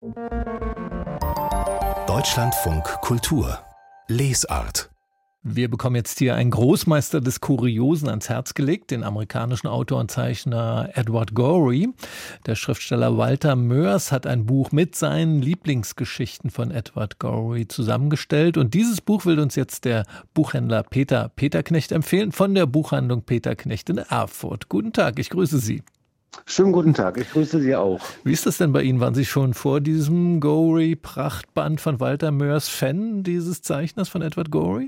Deutschlandfunk Kultur Lesart. Wir bekommen jetzt hier einen Großmeister des Kuriosen ans Herz gelegt, den amerikanischen Autor und Zeichner Edward Gorey. Der Schriftsteller Walter Moers hat ein Buch mit seinen Lieblingsgeschichten von Edward Gorey zusammengestellt. Und dieses Buch will uns jetzt der Buchhändler Peter Peterknecht empfehlen von der Buchhandlung Peterknecht in Erfurt. Guten Tag, ich grüße Sie. Schönen guten Tag, ich grüße Sie auch. Wie ist das denn bei Ihnen? Waren Sie schon vor diesem Gorey-Prachtband von Walter Moers Fan dieses Zeichners von Edward Gorey?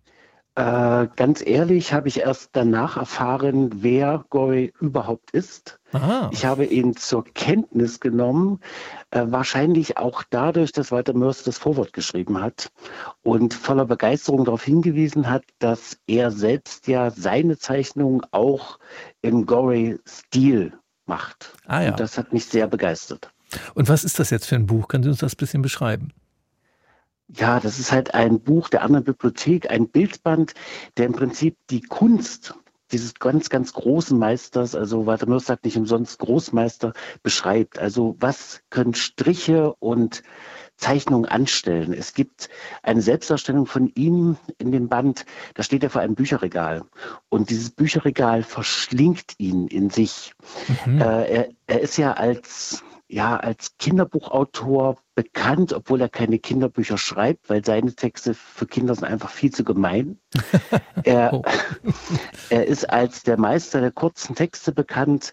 Ganz ehrlich habe ich erst danach erfahren, wer Gorey überhaupt ist. Aha. Ich habe ihn zur Kenntnis genommen, wahrscheinlich auch dadurch, dass Walter Moers das Vorwort geschrieben hat und voller Begeisterung darauf hingewiesen hat, dass er selbst ja seine Zeichnungen auch im Gorey-Stil macht. Ah ja. Und das hat mich sehr begeistert. Und was ist das jetzt für ein Buch? Können Sie uns das ein bisschen beschreiben? Ja, das ist halt ein Buch der anderen Bibliothek, ein Bildband, der im Prinzip die Kunst dieses ganz, ganz großen Meisters, also Walter Moers sagt nicht umsonst Großmeister, beschreibt. Also was können Striche und Zeichnungen anstellen? Es gibt eine Selbstdarstellung von ihm in dem Band, da steht er vor einem Bücherregal und dieses Bücherregal verschlingt ihn in sich. Er ist ja als Kinderbuchautor bekannt, obwohl er keine Kinderbücher schreibt, weil seine Texte für Kinder sind einfach viel zu gemein. Er ist als der Meister der kurzen Texte bekannt.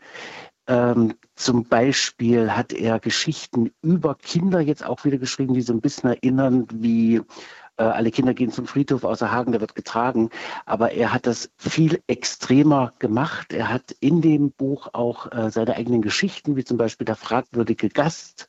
Zum Beispiel hat er Geschichten über Kinder jetzt auch wieder geschrieben, die so ein bisschen erinnern wie alle Kinder gehen zum Friedhof außer Hagen, der wird getragen. Aber er hat das viel extremer gemacht. Er hat in dem Buch auch seine eigenen Geschichten, wie zum Beispiel der fragwürdige Gast,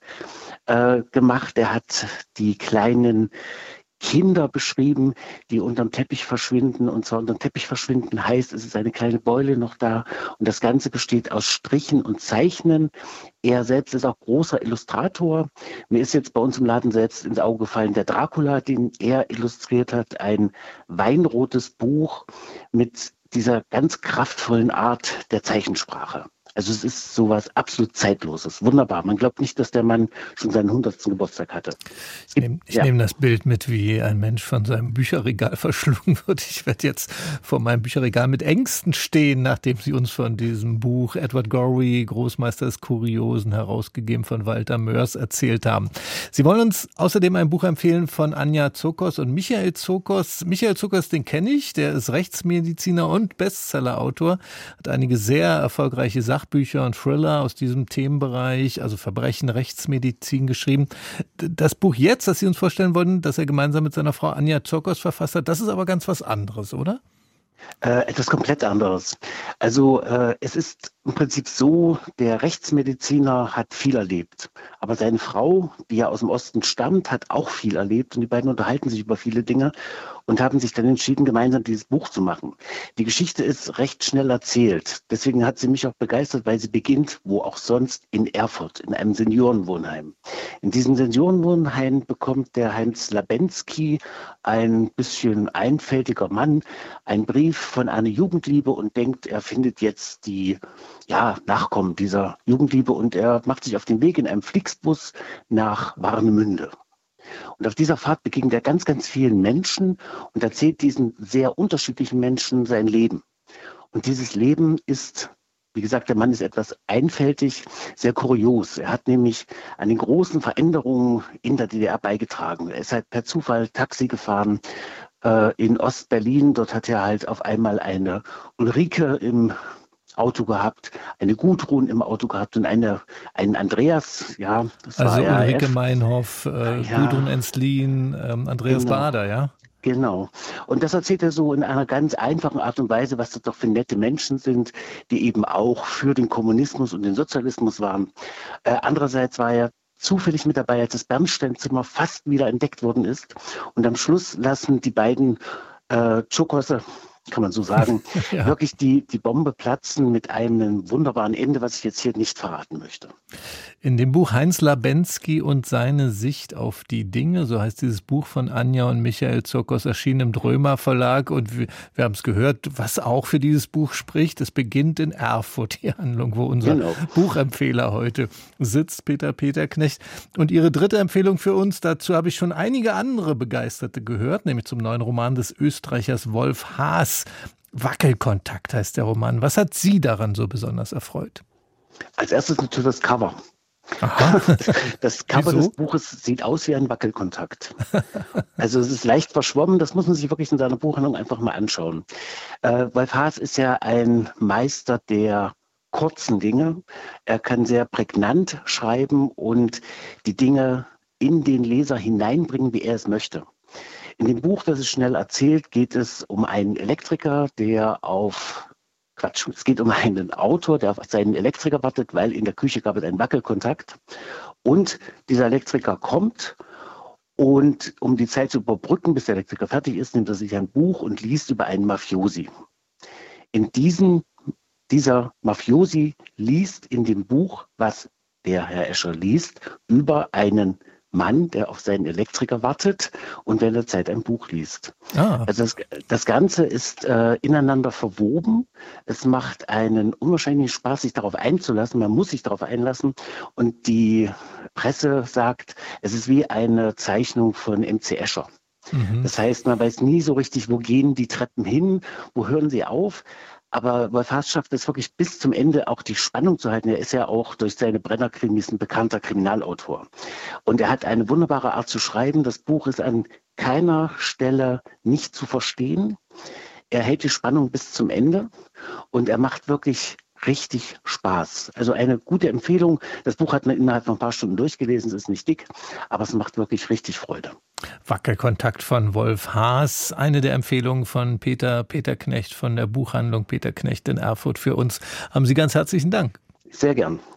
gemacht. Er hat die kleinen Kinder beschrieben, die unterm Teppich verschwinden. Und zwar unterm Teppich verschwinden heißt, es ist eine kleine Beule noch da. Und das Ganze besteht aus Strichen und Zeichnen. Er selbst ist auch großer Illustrator. Mir ist jetzt bei uns im Laden selbst ins Auge gefallen der Dracula, den er illustriert hat. Ein weinrotes Buch mit dieser ganz kraftvollen Art der Zeichensprache. Also es ist sowas absolut Zeitloses. Wunderbar. Man glaubt nicht, dass der Mann schon seinen 100. Geburtstag hatte. Ich nehme das Bild mit, wie ein Mensch von seinem Bücherregal verschlungen wird. Ich werde jetzt vor meinem Bücherregal mit Ängsten stehen, nachdem Sie uns von diesem Buch Edward Gorey, Großmeister des Kuriosen, herausgegeben von Walter Moers, erzählt haben. Sie wollen uns außerdem ein Buch empfehlen von Anja Zokos und Michael Zokos. Michael Zokos, den kenne ich. Der ist Rechtsmediziner und Bestsellerautor. Hat einige sehr erfolgreiche Sachbücher und Thriller aus diesem Themenbereich, also Verbrechen, Rechtsmedizin geschrieben. Das Buch jetzt, das Sie uns vorstellen wollen, das er gemeinsam mit seiner Frau Anja Zokos verfasst hat, das ist aber ganz was anderes, oder? Etwas komplett anderes. Also es ist im Prinzip so, der Rechtsmediziner hat viel erlebt. Aber seine Frau, die ja aus dem Osten stammt, hat auch viel erlebt. Und die beiden unterhalten sich über viele Dinge und haben sich dann entschieden, gemeinsam dieses Buch zu machen. Die Geschichte ist recht schnell erzählt. Deswegen hat sie mich auch begeistert, weil sie beginnt, wo auch sonst, in Erfurt, in einem Seniorenwohnheim. In diesem Seniorenwohnheim bekommt der Heinz Labenski, ein bisschen einfältiger Mann, einen Brief von einer Jugendliebe und denkt, er findet jetzt die Nachkommen dieser Jugendliebe und er macht sich auf den Weg in einem Flixbus nach Warnemünde. Und auf dieser Fahrt begegnet er ganz, ganz vielen Menschen und erzählt diesen sehr unterschiedlichen Menschen sein Leben. Und dieses Leben ist, wie gesagt, der Mann ist etwas einfältig, sehr kurios. Er hat nämlich an den großen Veränderungen in der DDR beigetragen. Er ist halt per Zufall Taxi gefahren in Ostberlin. Dort hat er halt auf einmal eine Ulrike im Auto gehabt, eine Gudrun im Auto gehabt und einen Andreas, ja. Das also war Ulrike Meinhoff, Gudrun Enslin, Andreas Genau. Baader, ja? Genau. Und das erzählt er so in einer ganz einfachen Art und Weise, was das doch für nette Menschen sind, die eben auch für den Kommunismus und den Sozialismus waren. Andererseits war er zufällig mit dabei, als das Bernsteinzimmer fast wieder entdeckt worden ist. Und am Schluss lassen die beiden Tschokosse, kann man so sagen, Ja. wirklich die Bombe platzen mit einem wunderbaren Ende, was ich jetzt hier nicht verraten möchte. In dem Buch Heinz Labenski und seine Sicht auf die Dinge, so heißt dieses Buch von Anja und Michael Zokos, erschienen im Drömer Verlag. Und wir haben es gehört, was auch für dieses Buch spricht. Es beginnt in Erfurt, die Handlung, wo unser Buchempfehler heute sitzt, Peter Peterknecht. Und Ihre dritte Empfehlung für uns, dazu habe ich schon einige andere Begeisterte gehört, nämlich zum neuen Roman des Österreichers Wolf Haas. Wackelkontakt heißt der Roman. Was hat Sie daran so besonders erfreut? Als erstes natürlich das Cover. Aha. Das Cover des Buches sieht aus wie ein Wackelkontakt. Also es ist leicht verschwommen, das muss man sich wirklich in seiner Buchhandlung einfach mal anschauen. Wolf Haas ist ja ein Meister der kurzen Dinge. Er kann sehr prägnant schreiben und die Dinge in den Leser hineinbringen, wie er es möchte. In dem Buch, das es schnell erzählt, geht es um einen Elektriker, es geht um einen Autor, der auf seinen Elektriker wartet, weil in der Küche gab es einen Wackelkontakt. Und dieser Elektriker kommt und um die Zeit zu überbrücken, bis der Elektriker fertig ist, nimmt er sich ein Buch und liest über einen Mafiosi. Dieser Mafiosi liest in dem Buch, was der Herr Escher liest, über einen Mann, der auf seinen Elektriker wartet und während der Zeit ein Buch liest. Also das Ganze ist ineinander verwoben. Es macht einen unwahrscheinlichen Spaß, sich darauf einzulassen. Man muss sich darauf einlassen. Und die Presse sagt, es ist wie eine Zeichnung von M.C. Escher. Das heißt, man weiß nie so richtig, wo gehen die Treppen hin, wo hören sie auf. Aber Wolf Haas schafft es wirklich bis zum Ende auch die Spannung zu halten. Er ist ja auch durch seine Brennerkrimis ein bekannter Kriminalautor. Und er hat eine wunderbare Art zu schreiben. Das Buch ist an keiner Stelle nicht zu verstehen. Er hält die Spannung bis zum Ende und er macht wirklich richtig Spaß. Also eine gute Empfehlung. Das Buch hat man innerhalb von ein paar Stunden durchgelesen. Es ist nicht dick, aber es macht wirklich richtig Freude. Wackelkontakt von Wolf Haas, eine der Empfehlungen von Peter Peterknecht von der Buchhandlung Peterknecht in Erfurt für uns. Haben Sie ganz herzlichen Dank. Sehr gern.